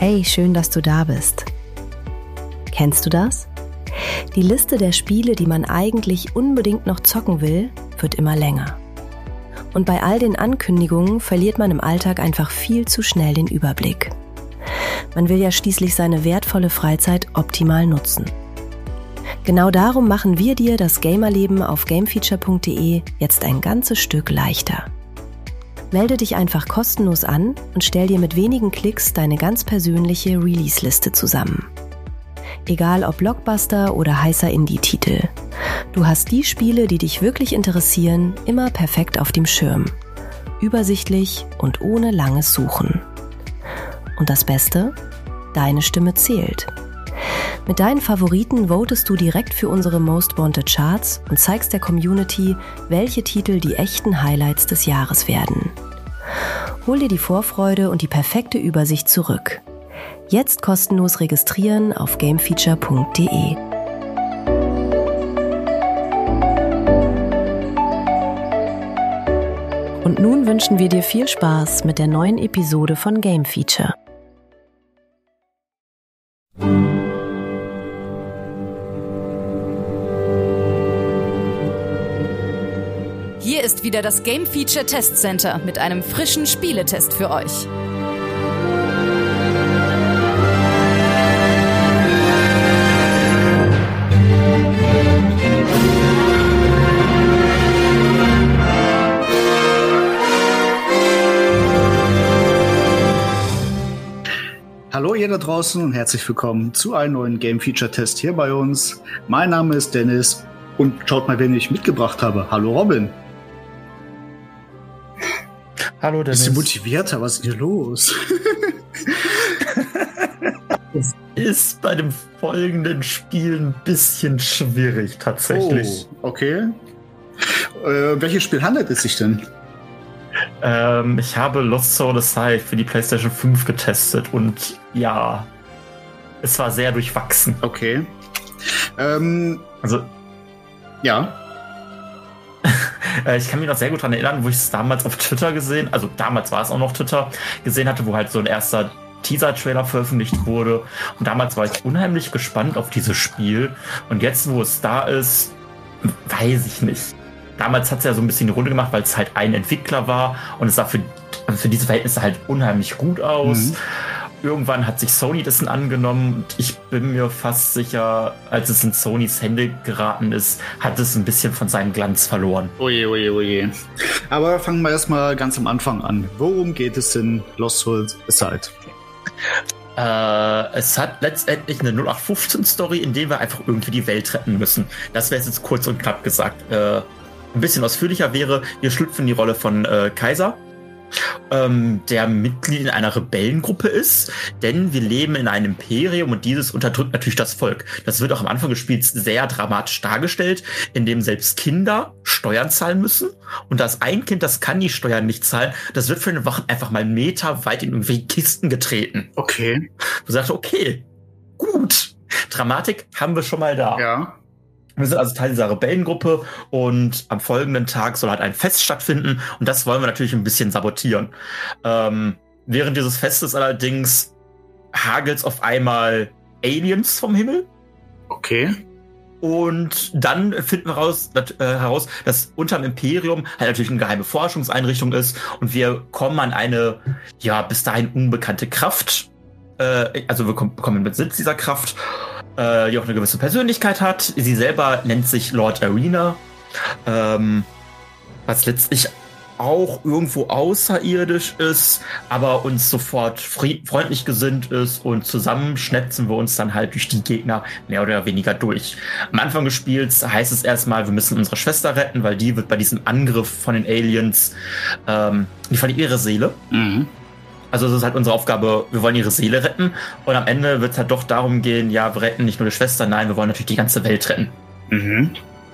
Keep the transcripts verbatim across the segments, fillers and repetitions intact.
Hey, schön, dass du da bist. Kennst du das? Die Liste der Spiele, die man eigentlich unbedingt noch zocken will, wird immer länger. Und bei all den Ankündigungen verliert man im Alltag einfach viel zu schnell den Überblick. Man will ja schließlich seine wertvolle Freizeit optimal nutzen. Genau darum machen wir dir das Gamerleben auf gamefeature punkt de jetzt ein ganzes Stück leichter. Melde dich einfach kostenlos an und stell dir mit wenigen Klicks deine ganz persönliche Release-Liste zusammen. Egal ob Blockbuster oder heißer Indie-Titel. Du hast die Spiele, die dich wirklich interessieren, immer perfekt auf dem Schirm. Übersichtlich und ohne langes Suchen. Und das Beste? Deine Stimme zählt. Mit deinen Favoriten votest du direkt für unsere Most Wanted Charts und zeigst der Community, welche Titel die echten Highlights des Jahres werden. Hol dir die Vorfreude und die perfekte Übersicht zurück. Jetzt kostenlos registrieren auf gamefeature punkt de. Und nun wünschen wir dir viel Spaß mit der neuen Episode von Game Feature. Hier ist wieder das Game Feature Test Center mit einem frischen Spieletest für euch. Hallo ihr da draußen und herzlich willkommen zu einem neuen Game Feature Test hier bei uns. Mein Name ist Dennis und schaut mal, wen ich mitgebracht habe. Hallo Robin. Hallo Dennis. Bist du motivierter? Was ist hier los? Es ist bei dem folgenden Spiel ein bisschen schwierig tatsächlich. Oh, okay. Äh, welches Spiel handelt es sich denn? Ähm, ich habe Lost Soul Aside für die PlayStation fünf getestet und ja, es war sehr durchwachsen. Okay. Ähm, also, ja. Ich kann mich noch sehr gut daran erinnern, wo ich es damals auf Twitter gesehen, also damals war es auch noch Twitter, gesehen hatte, wo halt so ein erster Teaser-Trailer veröffentlicht wurde. Und damals war ich unheimlich gespannt auf dieses Spiel. Und jetzt, wo es da ist, weiß ich nicht. Damals hat es ja so ein bisschen die Runde gemacht, weil es halt ein Entwickler war und es sah für, für diese Verhältnisse halt unheimlich gut aus. Mhm. Irgendwann hat sich Sony dessen angenommen und ich bin mir fast sicher, als es in Sonys Hände geraten ist, hat es ein bisschen von seinem Glanz verloren. Oje, oje, oje. Aber fangen wir erstmal ganz am Anfang an. Worum geht es in Lost Soul Aside? Äh, es hat letztendlich eine null acht fünfzehn Story, in der wir einfach irgendwie die Welt retten müssen. Das wäre jetzt kurz und knapp gesagt. Äh, ein bisschen ausführlicher wäre, wir schlüpfen in die Rolle von äh, Kaiser, ähm, der Mitglied in einer Rebellengruppe ist, denn wir leben in einem Imperium und dieses unterdrückt natürlich das Volk. Das wird auch am Anfang des Spiels sehr dramatisch dargestellt, indem selbst Kinder Steuern zahlen müssen und das ein Kind, das kann die Steuern nicht zahlen, das wird für eine Woche einfach mal Meter weit in irgendwelche Kisten getreten. Okay. Du sagst, okay, gut, Dramatik haben wir schon mal da. Ja. Wir sind also Teil dieser Rebellengruppe und am folgenden Tag soll halt ein Fest stattfinden und das wollen wir natürlich ein bisschen sabotieren. Ähm, während dieses Festes allerdings hagelt's auf einmal Aliens vom Himmel. Okay. Und dann finden wir raus, dat, äh, heraus, dass unterm Imperium halt natürlich eine geheime Forschungseinrichtung ist und wir kommen an eine, ja, bis dahin unbekannte Kraft. Äh, also wir kommen, bekommen Besitz dieser Kraft, äh, die auch eine gewisse Persönlichkeit hat. Sie selber nennt sich Lord Arena, ähm, was letztlich auch irgendwo außerirdisch ist, aber uns sofort fried- freundlich gesinnt ist und zusammen schnetzen wir uns dann halt durch die Gegner mehr oder weniger durch. Am Anfang des Spiels heißt es erstmal, wir müssen unsere Schwester retten, weil die wird bei diesem Angriff von den Aliens, ähm, die verliert ihre Seele. Mhm. Also das ist halt unsere Aufgabe, wir wollen ihre Seele retten und am Ende wird es halt doch darum gehen, ja, wir retten nicht nur die Schwester, nein, wir wollen natürlich die ganze Welt retten. Mhm.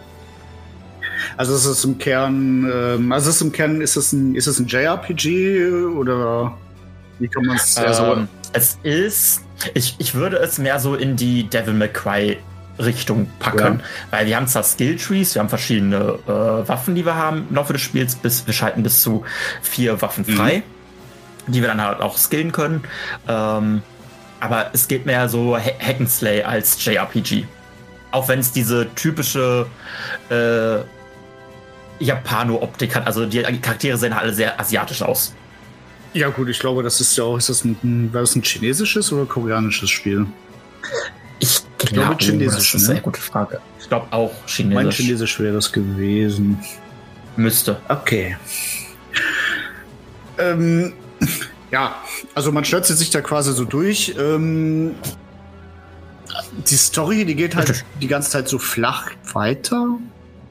Also es ist im Kern, ähm, also es ist im Kern, ist es ein, ist es ein J R P G oder wie kann man es ähm, so? Es ist, ich, ich würde es mehr so in die Devil May Cry Richtung packen, ja. Weil wir haben zwar Skill-Trees, wir haben verschiedene äh, Waffen, die wir haben im Laufe des Spiels, bis wir schalten bis zu vier Waffen frei, mhm. die wir dann halt auch skillen können. Ähm, aber es geht mehr so Hack and Slay als J R P G. Auch wenn es diese typische äh, Japano-Optik hat. Also die Charaktere sehen alle sehr asiatisch aus. Ja gut, ich glaube, das ist ja auch, ist das ein, war das ein chinesisches oder koreanisches Spiel? Ich, ich glaube ja, chinesisch. Das ist eine ne? sehr gute Frage. Ich glaube auch chinesisch. Mein Chinesisch wäre das gewesen. Müsste. Okay. Ähm, ja, also man stürzt sich da quasi so durch. Ähm, die Story, die geht halt Richtig. die ganze Zeit so flach weiter.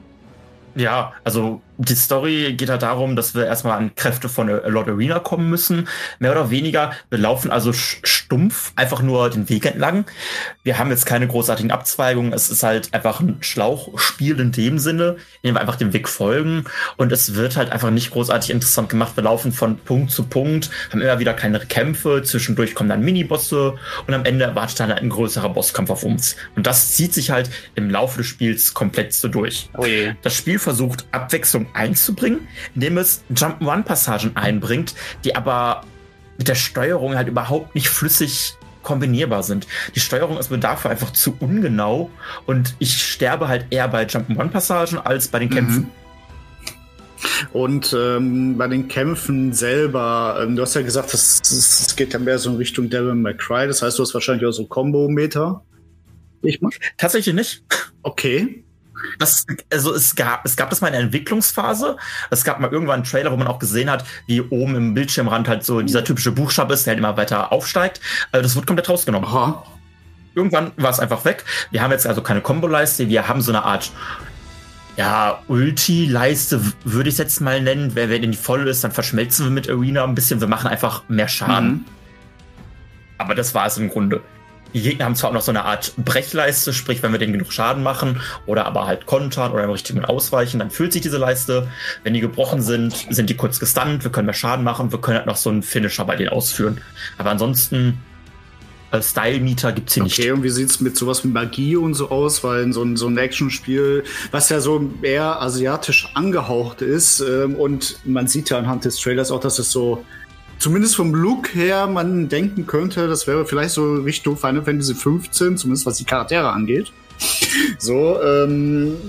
Ja, also die Story geht halt darum, dass wir erstmal an Kräfte von Lord Arena kommen müssen. Mehr oder weniger. Wir laufen also stumpf einfach nur den Weg entlang. Wir haben jetzt keine großartigen Abzweigungen. Es ist halt einfach ein Schlauchspiel in dem Sinne, in dem wir einfach dem Weg folgen. Und es wird halt einfach nicht großartig interessant gemacht. Wir laufen von Punkt zu Punkt, haben immer wieder kleinere Kämpfe. Zwischendurch kommen dann Minibosse und am Ende erwartet dann ein größerer Bosskampf auf uns. Und das zieht sich halt im Laufe des Spiels komplett so durch. Oh je. Das Spiel versucht, Abwechslung einzubringen, indem es Jump'n'Run-Passagen einbringt, die aber mit der Steuerung halt überhaupt nicht flüssig kombinierbar sind. Die Steuerung ist mir dafür einfach zu ungenau und ich sterbe halt eher bei Jump'n'Run-Passagen als bei den Kämpfen. Mhm. Und ähm, bei den Kämpfen selber, ähm, du hast ja gesagt, das, das geht ja mehr so in Richtung Devil May Cry, das heißt, du hast wahrscheinlich auch so Combo-Meter. Ich mal? Tatsächlich nicht. Okay. Das, also es gab, es gab das mal in der Entwicklungsphase. Es gab mal irgendwann einen Trailer, wo man auch gesehen hat, wie oben im Bildschirmrand halt so dieser typische Buchstabe ist, der halt immer weiter aufsteigt. Also das wird komplett rausgenommen. Aha. Irgendwann war es einfach weg. Wir haben jetzt also keine Kombo-Leiste. Wir haben so eine Art, ja, Ulti-Leiste, würde ich es jetzt mal nennen. Wer, wenn die voll ist, dann verschmelzen wir mit Arena ein bisschen. Wir machen einfach mehr Schaden. Mhm. Aber das war es im Grunde. Die Gegner haben zwar auch noch so eine Art Brechleiste, sprich, wenn wir denen genug Schaden machen oder aber halt kontern oder im richtigen ausweichen, dann füllt sich diese Leiste. Wenn die gebrochen sind, sind die kurz gestunt, wir können mehr Schaden machen, wir können halt noch so einen Finisher bei denen ausführen. Aber ansonsten, als Style-Meter gibt's hier nicht. Okay, und wie sieht's mit sowas wie Magie und so aus? Weil in so ein, so ein Actionspiel, was ja so eher asiatisch angehaucht ist, ähm, und man sieht ja anhand des Trailers auch, dass es so zumindest vom Look her man denken könnte, das wäre vielleicht so Richtung Final Fantasy fünfzehn, zumindest was die Charaktere angeht. So, ähm,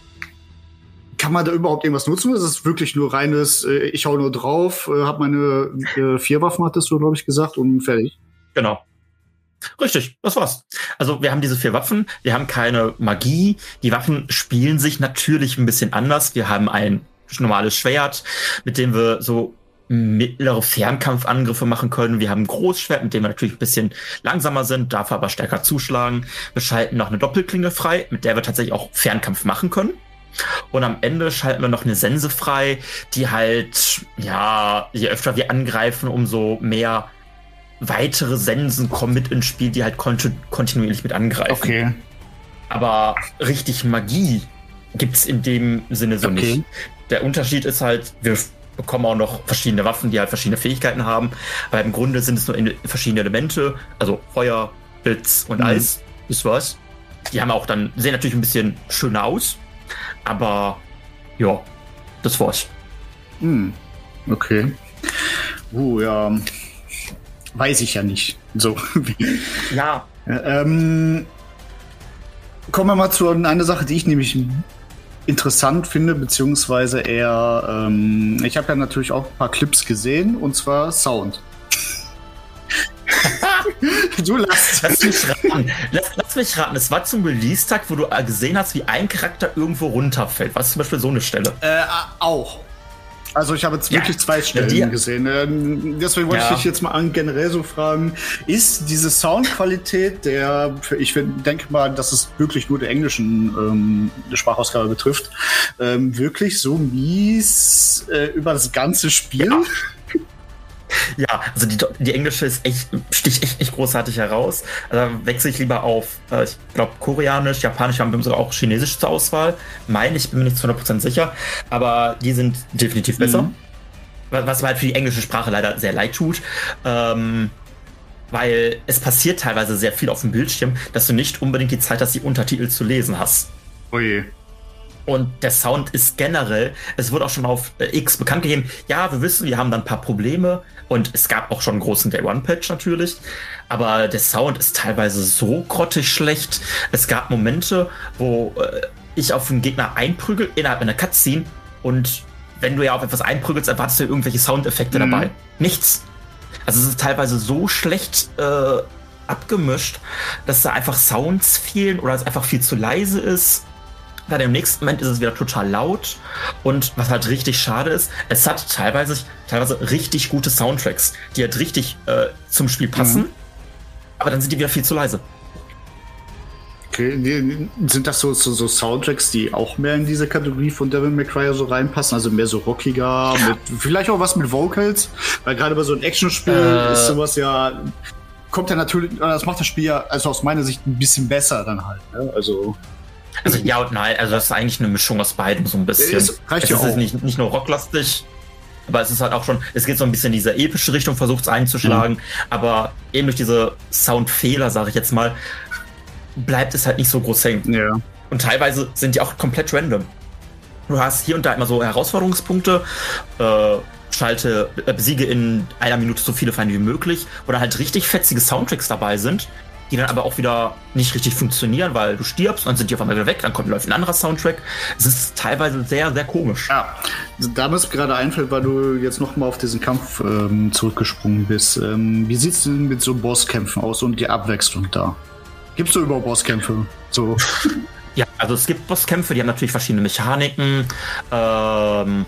kann man da überhaupt irgendwas nutzen? Ist es wirklich nur reines, äh, ich hau nur drauf, äh, hab meine äh, vier Waffen, hattest du, glaube ich, gesagt, und fertig. Genau. Richtig, das war's. Also wir haben diese vier Waffen, wir haben keine Magie. Die Waffen spielen sich natürlich ein bisschen anders. Wir haben ein normales Schwert, mit dem wir so mittlere Fernkampfangriffe machen können. Wir haben ein Großschwert, mit dem wir natürlich ein bisschen langsamer sind, dafür aber stärker zuschlagen. Wir schalten noch eine Doppelklinge frei, mit der wir tatsächlich auch Fernkampf machen können. Und am Ende schalten wir noch eine Sense frei, die halt, ja, je öfter wir angreifen, umso mehr weitere Sensen kommen mit ins Spiel, die halt konti- kontinuierlich mit angreifen. Okay. Aber richtig Magie gibt's in dem Sinne so Okay. nicht. Der Unterschied ist halt, wir bekommen auch noch verschiedene Waffen, die halt verschiedene Fähigkeiten haben. Aber im Grunde sind es nur in- verschiedene Elemente, also Feuer, Blitz und Mhm. Eis. Das war's. Die haben auch dann, sehen natürlich ein bisschen schöner aus. Aber ja, das war's. Hm. Okay. Uh, ja. Weiß ich ja nicht. So. Ja. ähm, kommen wir mal zu einer Sache, die ich nämlich interessant finde, beziehungsweise eher, ähm, ich habe ja natürlich auch ein paar Clips gesehen, und zwar Sound. Du lachst. Lass mich raten. Lass, lass mich raten. Es war zum Release-Tag, wo du gesehen hast, wie ein Charakter irgendwo runterfällt. Was ist zum Beispiel so eine Stelle? Äh, auch. Also ich habe jetzt Ja. wirklich zwei Stellen Ja, die- gesehen. Ähm, deswegen wollte Ja. ich dich jetzt mal an, generell so fragen, ist diese Soundqualität, der, ich find, denke mal, dass es wirklich nur der englischen ähm, Sprachausgabe betrifft, ähm, wirklich so mies äh, über das ganze Spiel? Ja. Ja, also die, die englische ist echt, sticht echt, echt großartig heraus. Also da wechsle ich lieber auf, äh, ich glaube, Koreanisch, Japanisch, haben wir sogar auch Chinesisch zur Auswahl. Meine, ich bin mir nicht zu hundert Prozent sicher, aber die sind definitiv besser. Mhm. Was was mir halt für die englische Sprache leider sehr leid tut. Ähm, weil es passiert teilweise sehr viel auf dem Bildschirm, dass du nicht unbedingt die Zeit hast, die Untertitel zu lesen hast. Oje. Und der Sound ist generell, es wurde auch schon auf äh, X bekannt gegeben, ja, wir wissen, wir haben da ein paar Probleme und es gab auch schon einen großen Day-One-Patch natürlich, aber der Sound ist teilweise so grottig schlecht. Es gab Momente, wo äh, ich auf einen Gegner einprügel innerhalb einer Cutscene und wenn du ja auf etwas einprügelst, erwartest du irgendwelche Soundeffekte mhm. dabei. Nichts. Also es ist teilweise so schlecht äh, abgemischt, dass da einfach Sounds fehlen oder es einfach viel zu leise ist. Dann im nächsten Moment ist es wieder total laut und was halt richtig schade ist, es hat teilweise, teilweise richtig gute Soundtracks, die halt richtig äh, zum Spiel passen, mhm. aber dann sind die wieder viel zu leise. Okay, sind das so, so, so Soundtracks, die auch mehr in diese Kategorie von Devil May Cry so reinpassen? Also mehr so rockiger, mit, vielleicht auch was mit Vocals? Weil gerade bei so einem Actionspiel äh, ist sowas ja, kommt ja natürlich, das macht das Spiel ja, also aus meiner Sicht ein bisschen besser dann halt. Ne? Also Also ja und nein, also das ist eigentlich eine Mischung aus beiden so ein bisschen. Es reicht ja es auch. ist nicht, nicht nur rocklastig, aber es ist halt auch schon, es geht so ein bisschen in diese epische Richtung, versucht es einzuschlagen, mhm. aber eben durch diese Soundfehler, sage ich jetzt mal, bleibt es halt nicht so groß hängen. Ja. Und teilweise sind die auch komplett random. Du hast hier und da immer so Herausforderungspunkte, äh, schalte, äh, besiege in einer Minute so viele Feinde wie möglich, wo dann halt richtig fetzige Soundtracks dabei sind, die dann aber auch wieder nicht richtig funktionieren, weil du stirbst und dann sind die auf einmal wieder weg, dann kommt läuft ein anderer Soundtrack. Es ist teilweise sehr, sehr komisch. Ja, da mir gerade einfällt, weil du jetzt noch mal auf diesen Kampf ähm, zurückgesprungen bist. Ähm, wie sieht's denn mit so Bosskämpfen aus und die Abwechslung da? Gibt's da überhaupt Bosskämpfe? So. Ja, also es gibt Bosskämpfe, die haben natürlich verschiedene Mechaniken. Ähm,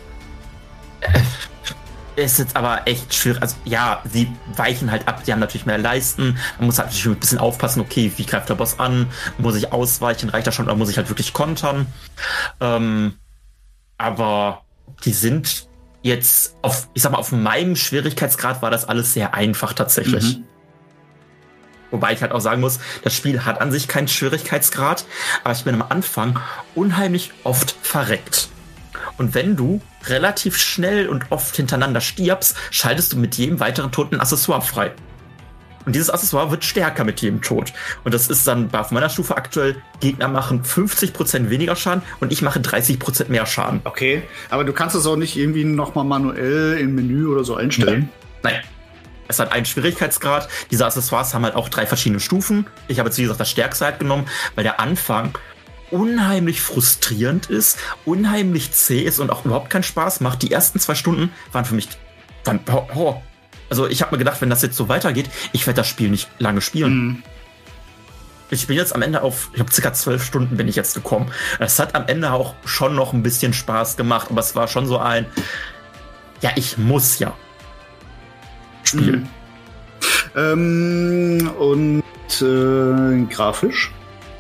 ist jetzt aber echt schwierig. Also ja, sie weichen halt ab, die haben natürlich mehr Leisten. Man muss halt natürlich ein bisschen aufpassen, okay, wie greift der Boss an? Muss ich ausweichen? Reicht das schon? Oder muss ich halt wirklich kontern? Ähm, aber die sind jetzt auf, ich sag mal, auf meinem Schwierigkeitsgrad war das alles sehr einfach tatsächlich. Mhm. Wobei ich halt auch sagen muss, das Spiel hat an sich keinen Schwierigkeitsgrad, aber ich bin am Anfang unheimlich oft verreckt. Und wenn du relativ schnell und oft hintereinander stirbst, schaltest du mit jedem weiteren Tod ein Accessoire frei. Und dieses Accessoire wird stärker mit jedem Tod. Und das ist dann auf meiner Stufe aktuell, Gegner machen fünfzig Prozent weniger Schaden und ich mache dreißig Prozent mehr Schaden. Okay, aber du kannst das auch nicht irgendwie nochmal manuell im Menü oder so einstellen? Nein. Nein. Es hat einen Schwierigkeitsgrad. Diese Accessoires haben halt auch drei verschiedene Stufen. Ich habe jetzt, wie gesagt, das Stärkste halt genommen, weil der Anfang unheimlich frustrierend ist, unheimlich zäh ist und auch überhaupt keinen Spaß macht. Die ersten zwei Stunden waren für mich waren Horror. Also ich habe mir gedacht, wenn das jetzt so weitergeht, ich werde das Spiel nicht lange spielen. Mhm. Ich bin jetzt am Ende auf, ich habe circa zwölf Stunden bin ich jetzt gekommen. Es hat am Ende auch schon noch ein bisschen Spaß gemacht, aber es war schon so ein, ja, ich muss ja spielen. Mhm. Ähm, und äh, grafisch?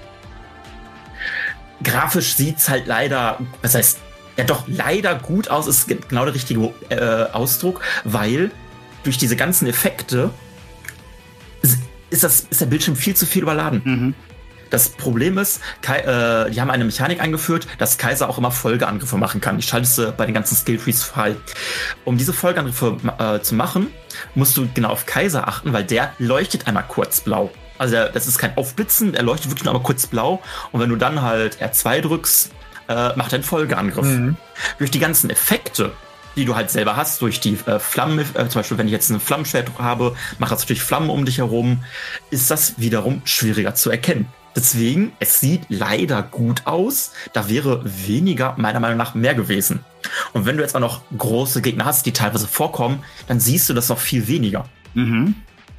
Grafisch sieht's halt leider, was heißt, ja doch leider gut aus, ist genau der richtige äh, Ausdruck, weil durch diese ganzen Effekte ist, das, ist der Bildschirm viel zu viel überladen. Mhm. Das Problem ist, Kai, äh, die haben eine Mechanik eingeführt, dass Kaiser auch immer Folgeangriffe machen kann. Ich schalte es bei den ganzen Skilltrees frei. Um diese Folgeangriffe äh, zu machen, musst du genau auf Kaiser achten, weil der leuchtet einmal kurz blau. Also der, das ist kein Aufblitzen, er leuchtet wirklich nur einmal kurz blau. Und wenn du dann halt R zwei drückst, äh, macht er einen Folgeangriff. Mhm. Durch die ganzen Effekte, die du halt selber hast, durch die äh, Flammen, äh, zum Beispiel wenn ich jetzt ein Flammenschwert habe, macht das natürlich Flammen um dich herum, ist das wiederum schwieriger zu erkennen. Deswegen, es sieht leider gut aus. Da wäre weniger, meiner Meinung nach, mehr gewesen. Und wenn du jetzt auch noch große Gegner hast, die teilweise vorkommen, dann siehst du das noch viel weniger. Mhm.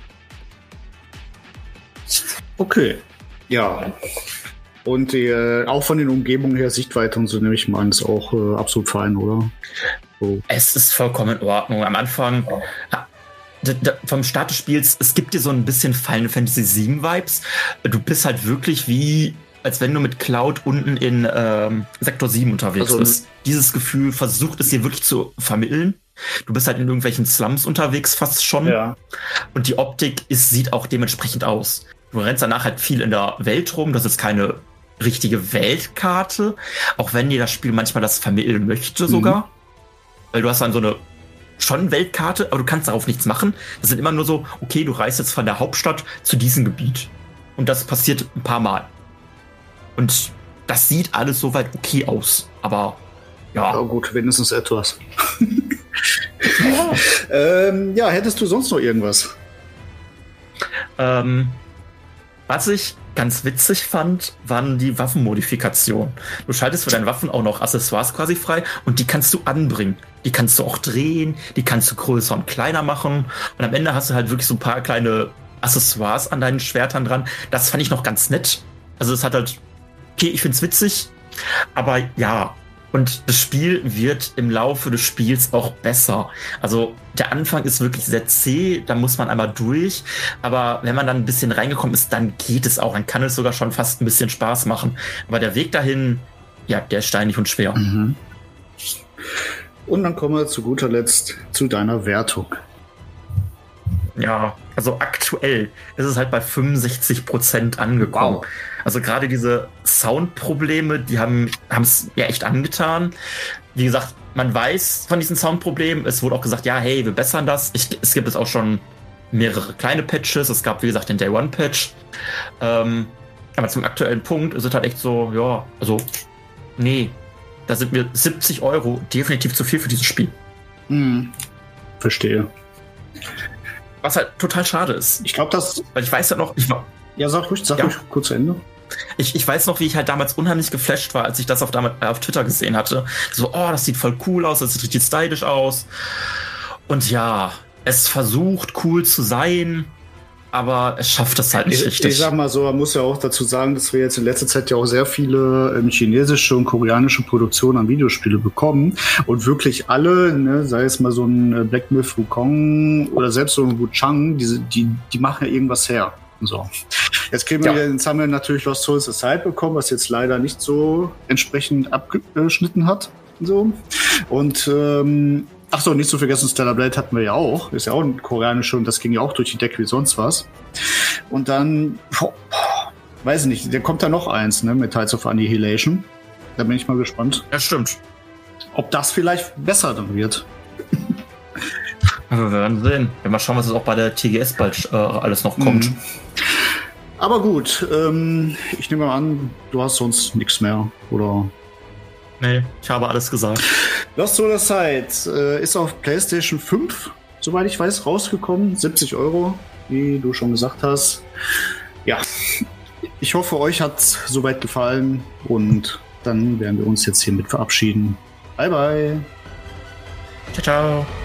Okay. Ja. Und äh, auch von den Umgebungen her, Sichtweite und so, nehme ich mal an, ist auch äh, absolut fein, oder? So. Es ist vollkommen in Ordnung. Am Anfang... Ja. Da, da, vom Start des Spiels, es gibt dir so ein bisschen Final Fantasy sieben Vibes. Du bist halt wirklich wie, als wenn du mit Cloud unten in ähm, Sektor sieben unterwegs also, bist. Dieses Gefühl versucht es dir wirklich zu vermitteln. Du bist halt in irgendwelchen Slums unterwegs fast schon. Ja. Und die Optik ist, sieht auch dementsprechend aus. Du rennst danach halt viel in der Welt rum. Das ist keine richtige Weltkarte. Auch wenn dir das Spiel manchmal das vermitteln möchte sogar. Mhm. Weil du hast dann so eine schon Weltkarte, aber du kannst darauf nichts machen. Das sind immer nur so, okay, du reist jetzt von der Hauptstadt zu diesem Gebiet. Und das passiert ein paar Mal. Und das sieht alles soweit okay aus. Aber ja. Ja gut, wenigstens etwas. ja. Ähm, ja, hättest du sonst noch irgendwas? Ähm, was ich ganz witzig fand, waren die Waffenmodifikationen. Du schaltest für deine Waffen auch noch Accessoires quasi frei und die kannst du anbringen. Die kannst du auch drehen, die kannst du größer und kleiner machen. Und am Ende hast du halt wirklich so ein paar kleine Accessoires an deinen Schwertern dran. Das fand ich noch ganz nett. Also es hat halt, okay, ich find's witzig, aber ja. Und das Spiel wird im Laufe des Spiels auch besser. Also der Anfang ist wirklich sehr zäh, da muss man einmal durch. Aber wenn man dann ein bisschen reingekommen ist, dann geht es auch. Dann kann es sogar schon fast ein bisschen Spaß machen. Aber der Weg dahin, ja, der ist steinig und schwer. Mhm. Und dann kommen wir zu guter Letzt zu deiner Wertung. Ja, also aktuell ist es halt bei fünfundsechzig Prozent angekommen. Wow. Also gerade diese Soundprobleme, die haben es ja echt angetan. Wie gesagt, man weiß von diesen Soundproblemen. Es wurde auch gesagt, ja, hey, wir bessern das. Ich, es gibt jetzt auch schon mehrere kleine Patches. Es gab, wie gesagt, den Day One Patch. Ähm, aber zum aktuellen Punkt ist es halt echt so, ja, also, nee, da sind mir siebzig Euro definitiv zu viel für dieses Spiel. Hm. Verstehe. Was halt total schade ist. Ich glaube, das... Weil ich weiß ja noch... Ich war, ja, sag ruhig, sag ja. ruhig kurz zu Ende. Ich, ich weiß noch, wie ich halt damals unheimlich geflasht war, als ich das auf, damit, auf Twitter gesehen hatte. So, oh, das sieht voll cool aus, das sieht richtig stylisch aus. Und ja, es versucht cool zu sein, aber es schafft es halt nicht ich, richtig. Ich sag mal so, man muss ja auch dazu sagen, dass wir jetzt in letzter Zeit ja auch sehr viele ähm, chinesische und koreanische Produktionen an Videospiele bekommen. Und wirklich alle, ne, sei es mal so ein Black Myth Wukong oder selbst so ein Wuchang, die, die, die machen ja irgendwas her. So. Jetzt kriegen wir, ja. Jetzt haben wir natürlich Lost Souls Aside bekommen, was jetzt leider nicht so entsprechend abgeschnitten hat. So. Und ähm, ach so, nicht zu vergessen, Stellar Blade hatten wir ja auch. Ist ja auch ein koreanischer und das ging ja auch durch die Decke wie sonst was. Und dann, boah, weiß ich nicht, da kommt da noch eins, ne, mit Tides of Annihilation. Da bin ich mal gespannt. Ja, stimmt. Ob das vielleicht besser dann wird. Wir werden sehen. Wir mal schauen, was jetzt auch bei der T G S bald äh, alles noch kommt. Mhm. Aber gut, ähm, ich nehme mal an, du hast sonst nichts mehr, oder? Nee, ich habe alles gesagt. Lost Souls Aside äh, ist auf PlayStation fünf, soweit ich weiß, rausgekommen. siebzig Euro, wie du schon gesagt hast. Ja, ich hoffe, euch hat es soweit gefallen und dann werden wir uns jetzt hiermit verabschieden. Bye, bye. Ciao, ciao.